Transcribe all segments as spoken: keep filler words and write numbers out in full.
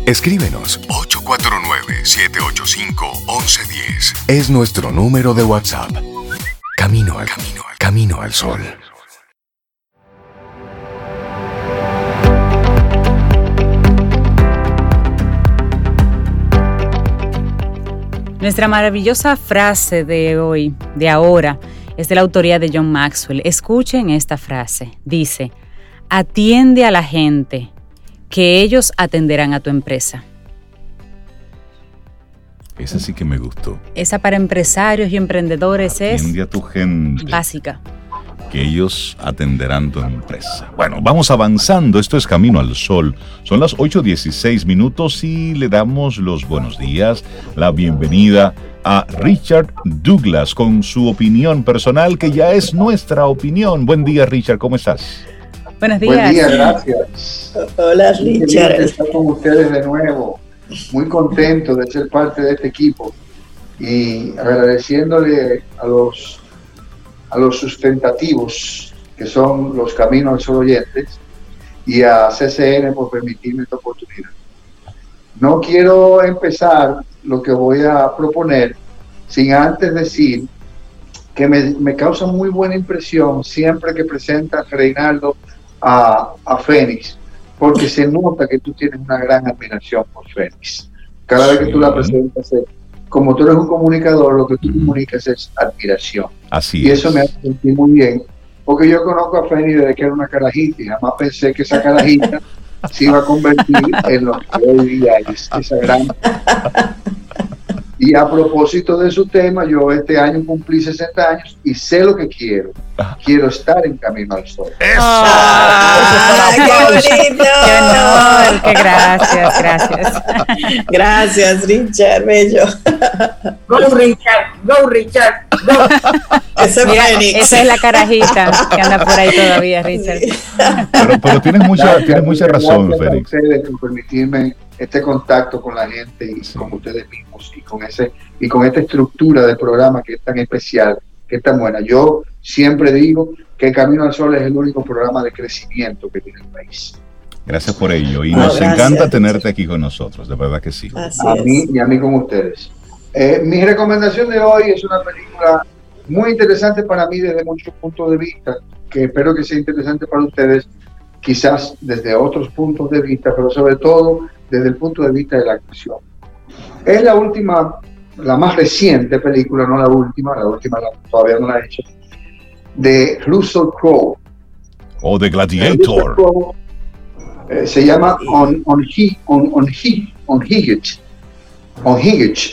Escríbenos ocho cuatro nueve, siete ocho cinco, once diez. Es nuestro número de WhatsApp. Camino al camino, al camino al sol. Nuestra maravillosa frase de hoy, de ahora, es de la autoría de John Maxwell. Escuchen esta frase. Dice: atiende a la gente, que ellos atenderán a tu empresa. Esa sí que me gustó. Esa para empresarios y emprendedores Atiende es Atiende a tu gente, básica. Que ellos atenderán tu empresa. Bueno, vamos avanzando. Esto es Camino al Sol. Son las ocho dieciséis minutos y le damos los buenos días, la bienvenida a Richard Douglas con su opinión personal, que ya es nuestra opinión. Buen día, Richard, ¿cómo estás? Buenos días. Buen día, gracias. Hola, Richard. Qué estar con ustedes de nuevo. Muy contento de ser parte de este equipo y agradeciéndole a los a los sustentativos que son los Caminos al Sol oyentes y a C C N por permitirme esta oportunidad. No quiero empezar lo que voy a proponer sin antes decir que me, me causa muy buena impresión siempre que presenta Reinaldo a, a Fénix, porque se nota que tú tienes una gran admiración por Fénix. Cada vez que tú la presentas, como tú eres un comunicador, lo que tú comunicas es admiración. Así y es. eso me hace sentir muy bien, porque yo conozco a Fénix desde que era una carajita y jamás pensé que esa carajita se iba a convertir en lo que hoy día es, esa gran... Y a propósito de su tema, yo este año cumplí sesenta años y sé lo que quiero. Quiero estar en Camino al Sol. ¡Eso! ¡Ah, qué bonito! ¡Qué honor! ¡Qué gracias, gracias! Gracias, Richard, bello. Go, Richard, go, Richard, go. Ese Mira, Fénix. esa es la carajita que anda por ahí todavía, Richard. Sí. Pero, pero tienes mucha, Gracias, tienes mucha muchas razón, gracias a Fénix. ustedes por permitirme este contacto con la gente y Sí. con ustedes mismos y con ese y con esta estructura del programa que es tan especial, que es tan buena. Yo siempre digo que Camino al Sol es el único programa de crecimiento que tiene el país. Gracias por ello. Y No, nos gracias, encanta Richard. tenerte aquí con nosotros, de verdad que sí. Así A es. mí y a mí con ustedes. Eh, mi recomendación de hoy es una película muy interesante para mí desde muchos puntos de vista, que espero que sea interesante para ustedes, quizás desde otros puntos de vista, pero sobre todo desde el punto de vista de la actuación. Es la última, la más reciente película, no la última, la última la, todavía no la he hecho, de Russell Crowe. O de Russell Gladiator. Crowe, eh, se llama On, on, Hi- on, on, Hi- on Higgins. On Higgins.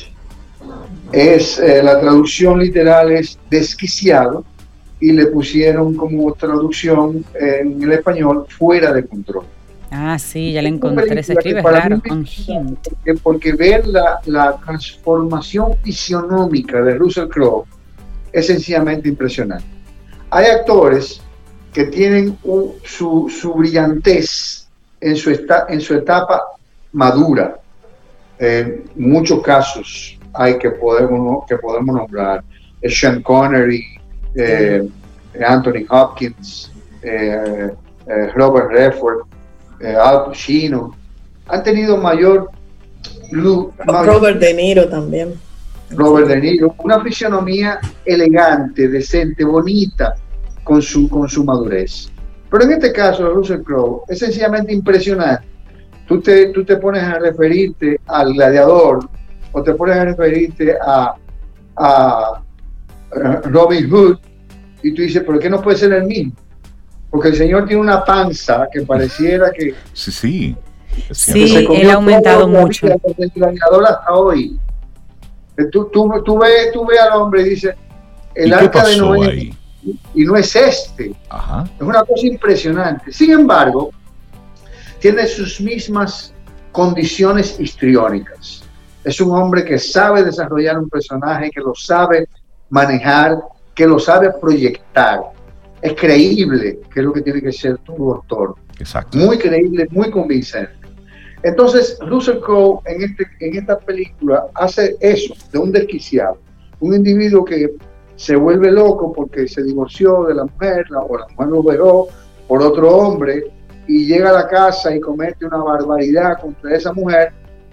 Es, eh, la traducción literal es desquiciado y le pusieron como traducción en el español fuera de control. Ah, sí, ya la Es una encontré. Se película escribe que para raro. mí me On gusta, hint. porque, porque ver la, la transformación fisionómica de Russell Crowe es sencillamente impresionante. Hay actores que tienen un- su, su brillantez en su, esta, en su etapa madura. En muchos casos hay que podemos, que podemos nombrar eh, Sean Connery, eh, Anthony Hopkins, eh, eh, Robert Redford, eh, Al Pacino, han tenido mayor luz, mayor- Robert De Niro también. Robert De Niro, una fisionomía elegante, decente, bonita, con su, con su madurez. Pero en este caso, Russell Crowe es sencillamente impresionante. Tú te, tú te pones a referirte al Gladiador o te pones a referirte a, a, a Robin Hood y tú dices, ¿pero qué no puede ser el mismo? Porque el señor tiene una panza que pareciera que, Sí, sí. Es Sí, cierto. que se comió él ha aumentado toda la mucho. vida desde el Gladiador hasta hoy. Eh, Tú, tú, tú, ves, tú ves al hombre y dices, ¿Y el qué arca de pasó Noé, ahí? y no es este. Ajá. Es una cosa impresionante. Sin embargo, tiene sus mismas condiciones histriónicas. Es un hombre que sabe desarrollar un personaje, que lo sabe manejar, que lo sabe proyectar. Es creíble, que es lo que tiene que ser todo actor. Exacto. Muy creíble, muy convincente. Entonces, Russell Crowe en, este, en esta película hace eso, de un desquiciado. Un individuo que se vuelve loco porque se divorció de la mujer, la, o la mujer lo dejó por otro hombre, y llega a la casa y comete una barbaridad contra esa mujer,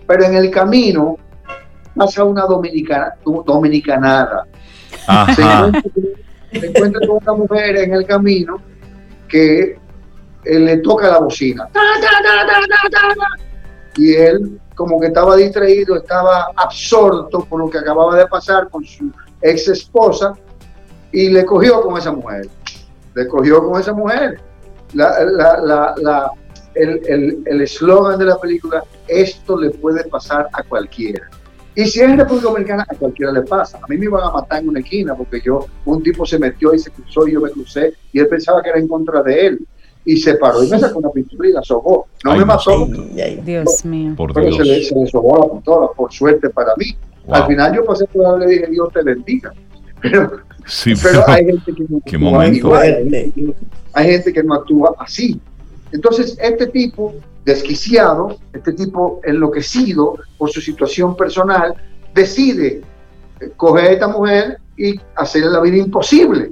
pero en el camino pasa una dominicana, dominicanada. Se encuentra, se encuentra con una mujer en el camino que eh, le toca la bocina. Y él, como que estaba distraído, estaba absorto por lo que acababa de pasar con su ex esposa y le cogió con esa mujer. Le cogió con esa mujer. La, la, la, la, el eslogan de la película, esto le puede pasar a cualquiera. Y si es en República Dominicana, a cualquiera le pasa. A mí me iban a matar en una esquina porque yo, un tipo se metió y se cruzó y yo me crucé y él pensaba que era en contra de él. Y se paró y me sacó una pistola y la sobó. No Ay, me no mató. sé. Ay, Dios mío. Por Pero Dios. se le, se le sobó la pistola, por suerte para mí. Wow. Al final yo pasé por la le dije, Dios te bendiga. Pero, Sí, pero pero hay gente que no qué actúa momento. igual. Hay gente que no- hay gente que no actúa así. Entonces, este tipo desquiciado, este tipo enloquecido por su situación personal, decide coger a esta mujer y hacerle la vida imposible.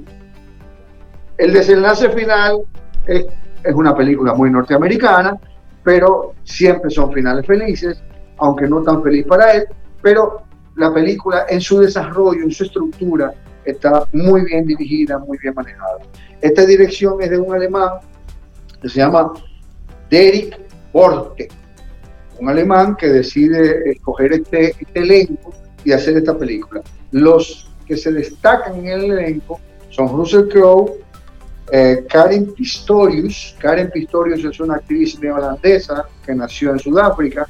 El desenlace final es, es una película muy norteamericana, pero siempre son finales felices, aunque no tan feliz para él, pero la película en su desarrollo, en su estructura, está muy bien dirigida, muy bien manejada. Esta dirección es de un alemán que se llama Derek Borte, un alemán que decide escoger este, este elenco y hacer esta película. Los que se destacan en el elenco son Russell Crowe, eh, Karen Pistorius. Karen Pistorius es una actriz neozelandesa que nació en Sudáfrica,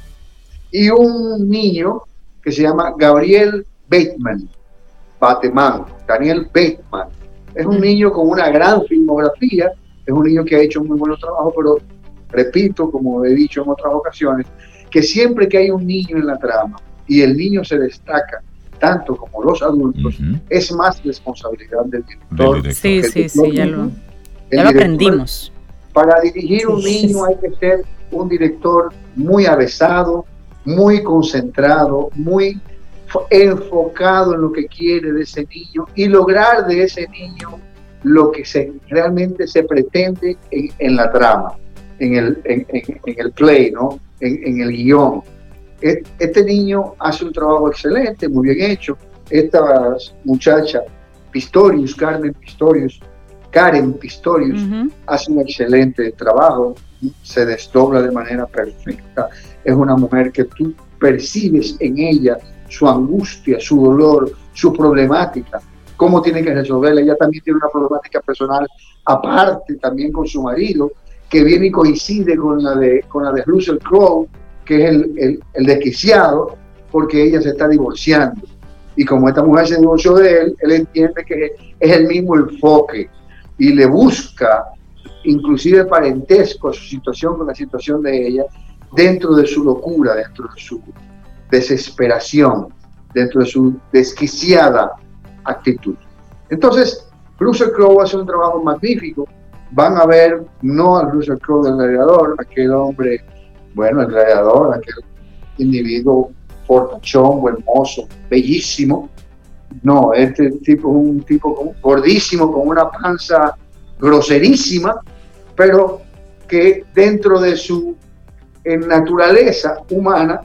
y un niño que se llama Gabriel Bateman, Bateman, Daniel Bateman. Es un niño con una gran filmografía, es un niño que ha hecho muy buenos trabajos, pero repito, como he dicho en otras ocasiones, que siempre que hay un niño en la trama y el niño se destaca tanto como los adultos, Ujú. es más responsabilidad del Del director. director. Sí, El sí, sí, director ya mismo. lo, El ya lo director, aprendimos. para dirigir un Sí. niño hay que ser un director muy avesado, muy concentrado, muy fo- enfocado en lo que quiere de ese niño y lograr de ese niño lo que se, realmente se pretende en, en la trama, en el, en, en- en el play, ¿no? en, en el guión. E- Este niño hace un trabajo excelente, muy bien hecho. Esta muchacha, Pistorius, Carmen Pistorius, Karen Pistorius, Ujú. hace un excelente trabajo, se desdobla de manera perfecta. Es una mujer que tú percibes en ella su angustia, su dolor, su problemática, cómo tiene que resolverla. Ella también tiene una problemática personal aparte, también con su marido, que viene y coincide con la de, con la de Russell Crowe, que es el, el, el desquiciado, porque ella se está divorciando. Y como esta mujer se divorció de él, él entiende que es el mismo enfoque y le busca inclusive parentesco a su situación con la situación de ella, dentro de su locura, dentro de su desesperación, dentro de su desquiciada actitud. Entonces, Russell Crowe hace un trabajo magnífico. Van a ver no al Russell Crowe del gladiador, aquel hombre, bueno, el gladiador, aquel individuo fortachón, buen mozo, bellísimo. No, este tipo es un tipo con- gordísimo, con una panza groserísima, pero que dentro de su en naturaleza humana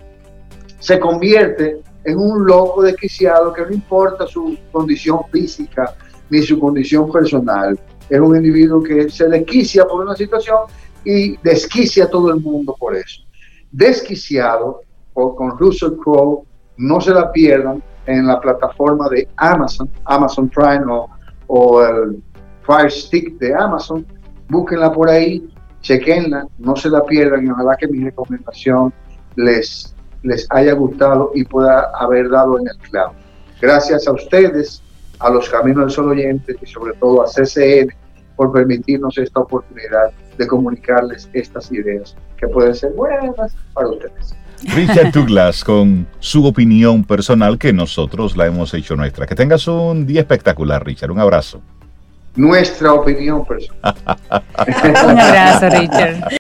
se convierte en un loco desquiciado que no importa su condición física ni su condición personal. Es un individuo que se desquicia por una situación y desquicia a todo el mundo por eso. Desquiciado o con Russell Crowe, no se la pierdan en la plataforma de Amazon, Amazon Prime o, o el Fire Stick de Amazon. Búsquenla por ahí, chequenla, no se la pierdan y ojalá que mi recomendación les, les haya gustado y pueda haber dado en el clavo. Gracias a ustedes, a los Caminos del Sol oyentes y sobre todo a C C N por permitirnos esta oportunidad de comunicarles estas ideas que pueden ser buenas para ustedes. Richard Douglas, con su opinión personal que nosotros la hemos hecho nuestra. Que tengas un día espectacular, Richard. Un abrazo. Nuestra opinión personal. Un abrazo, Richard.